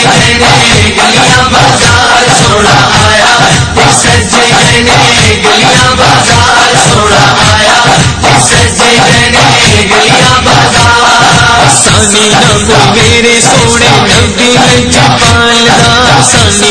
घने गलियां बाजार सोना आया, सजे घने गलियां बाजार सोना आया, सजे घने गलियां बाजार। सानी नबी मेरे सोने नबी लजपाल दा, सानी